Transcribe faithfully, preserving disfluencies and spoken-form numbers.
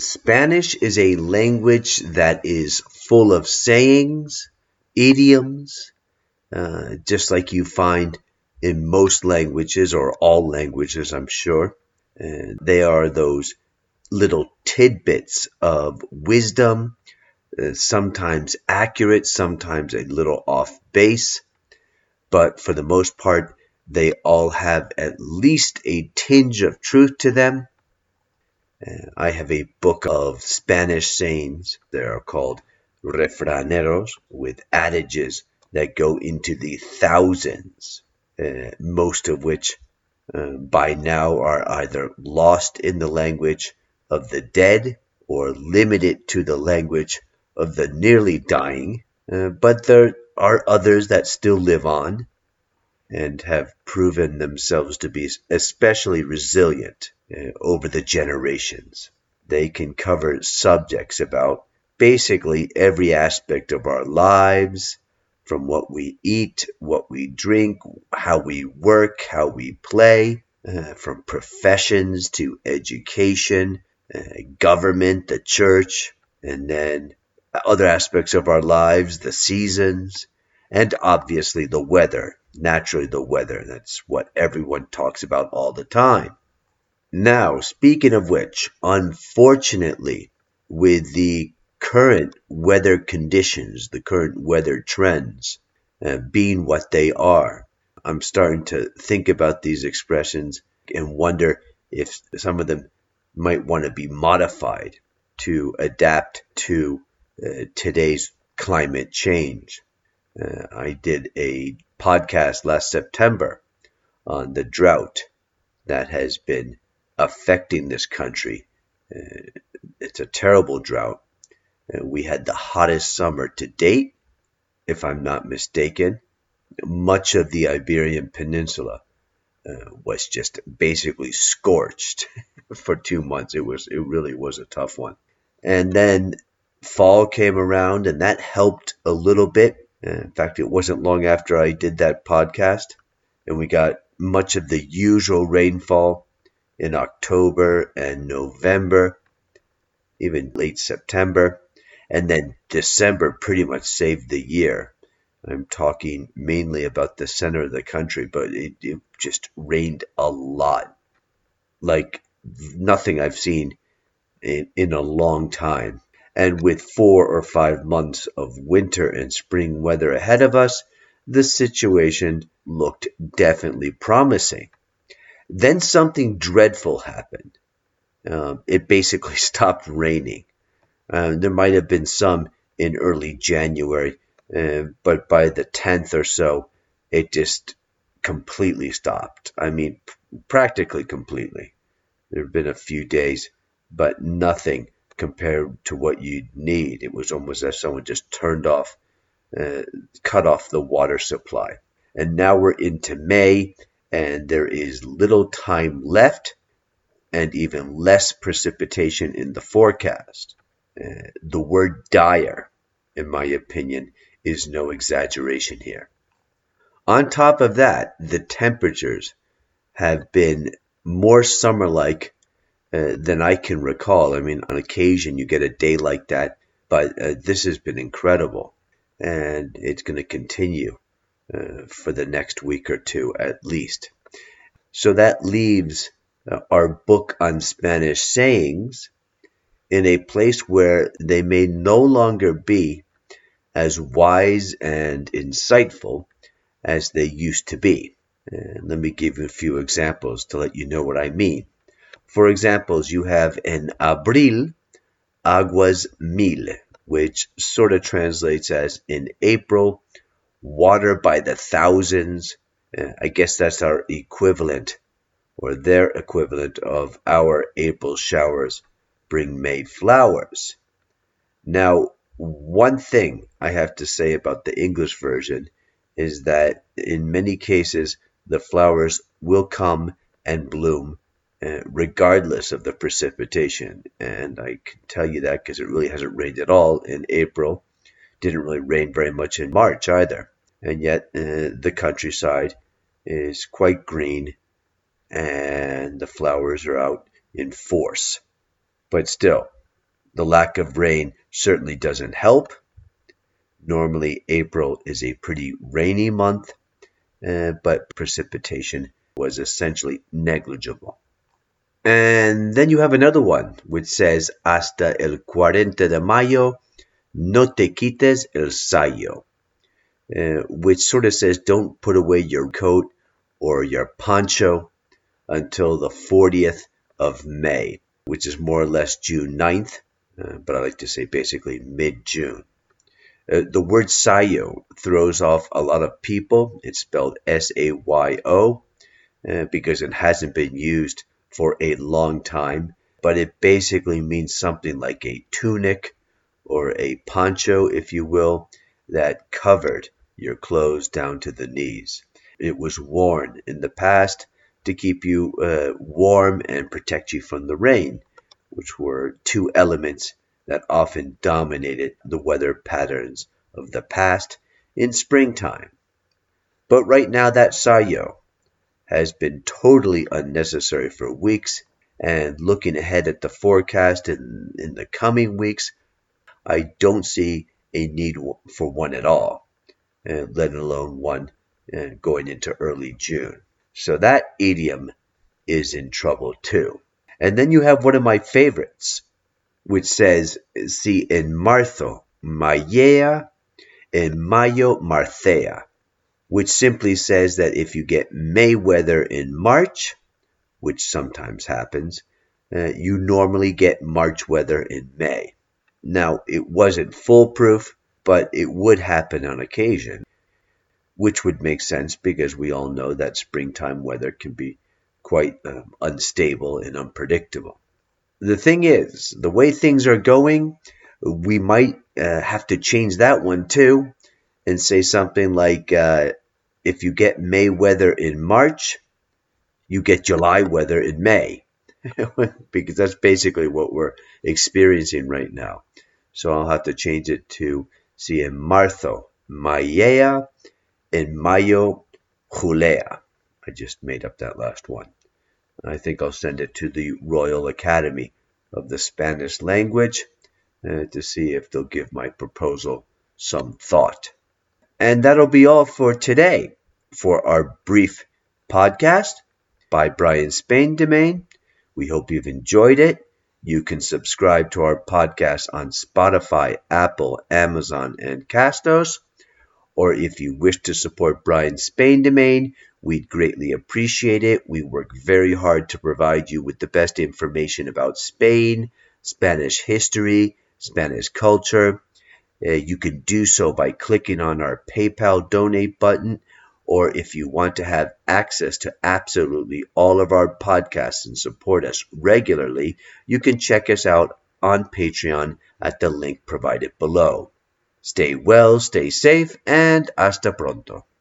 Spanish is a language that is full of sayings, idioms, uh, just like you find in most languages or all languages, I'm sure. And they are those little tidbits of wisdom, uh, sometimes accurate, sometimes a little off base, but for the most part, they all have at least a tinge of truth to them. Uh, I have a book of Spanish sayings. They are called refraneros, with adages that go into the thousands, uh, most of which uh, by now are either lost in the language of the dead or limited to the language of the nearly dying. Uh, but there are others that still live on and have proven themselves to be especially resilient uh, over the generations. They can cover subjects about basically every aspect of our lives, from what we eat, what we drink, how we work, how we play, uh, from professions to education, uh, government, the church, and then other aspects of our lives, the seasons, and obviously the weather. Naturally, the weather. That's what everyone talks about all the time. Now, speaking of which, unfortunately, with the current weather conditions, the current weather trends uh, being what they are, I'm starting to think about these expressions and wonder if some of them might want to be modified to adapt to uh, today's climate change. Uh, I did a podcast last September on the drought that has been affecting this country. Uh, it's a terrible drought. Uh, we had the hottest summer to date, if I'm not mistaken. Much of the Iberian Peninsula uh, was just basically scorched for two months. It was, it really was a tough one. And then fall came around, and that helped a little bit. In fact, it wasn't long after I did that podcast, and we got much of the usual rainfall in October and November, even late September, and then December pretty much saved the year. I'm talking mainly about the center of the country, but it, it just rained a lot, like nothing I've seen in, in a long time. And with four or five months of winter and spring weather ahead of us, the situation looked definitely promising. Then something dreadful happened. Uh, it basically stopped raining. Uh, there might have been some in early January, uh, but by the tenth or so, it just completely stopped. I mean, p- practically completely. There have been a few days, but nothing compared to what you'd need. It was almost as someone just turned off, uh, cut off the water supply. And now we're into May, and there is little time left and even less precipitation in the forecast. Uh, the word dire, in my opinion, is no exaggeration here. On top of that, the temperatures have been more summer-like Uh, than I can recall. I mean, on occasion you get a day like that, but uh, this has been incredible, and it's going to continue uh, for the next week or two at least. So that leaves uh, our book on Spanish sayings in a place where they may no longer be as wise and insightful as they used to be. And let me give you a few examples to let you know what I mean. For examples, you have en abril, aguas mil, which sort of translates as in April, water by the thousands. Uh, I guess that's our equivalent, or their equivalent of our April showers bring May flowers. Now, one thing I have to say about the English version is that in many cases, the flowers will come and bloom Uh, regardless of the precipitation. And I can tell you that because it really hasn't rained at all in April. Didn't really rain very much in March either. And yet uh, the countryside is quite green and the flowers are out in force. But still, The lack of rain certainly doesn't help. Normally, April is a pretty rainy month, uh, but precipitation was essentially negligible. And then you have another one, which says, hasta el cuarenta de mayo, no te quites el sayo, uh, which sort of says, don't put away your coat or your poncho until the fortieth of May, which is more or less June ninth, uh, but I like to say basically mid-June. Uh, the word sayo throws off a lot of people. It's spelled S A Y O uh, because it hasn't been used for a long time, but it basically means something like a tunic or a poncho, if you will, that covered your clothes down to the knees. It was worn in the past to keep you uh, warm and protect you from the rain, which were two elements that often dominated the weather patterns of the past in springtime. But right now that sayo has been totally unnecessary for weeks, and looking ahead at the forecast in, in the coming weeks, I don't see a need for one at all, uh, let alone one uh, going into early June. So that idiom is in trouble too. And then you have one of my favorites, which says, si en marzo mayea, en mayo marcea, which simply says that if you get May weather in March, which sometimes happens, uh, you normally get March weather in May. Now, it wasn't foolproof, but it would happen on occasion, which would make sense because we all know that springtime weather can be quite um, unstable and unpredictable. The thing is, the way things are going, we might uh, have to change that one too and say something like, uh, if you get May weather in March, you get July weather in May, because that's basically what we're experiencing right now. So I'll have to change it to, si en marzo mayea, en mayo julea. I just made up that last one. I think I'll send it to the Royal Academy of the Spanish language uh, to see if they'll give my proposal some thought. And that'll be all for today for our brief podcast by Brian Spain-Demain. We hope you've enjoyed it. You can subscribe to our podcast on Spotify, Apple, Amazon, and Castos. Or if you wish to support Brian Spain-Demain, we'd greatly appreciate it. We work very hard to provide you with the best information about Spain, Spanish history, Spanish culture. Uh, you can do so by clicking on our PayPal donate button, or if you want to have access to absolutely all of our podcasts and support us regularly, you can check us out on Patreon at the link provided below. Stay well, stay safe, and hasta pronto.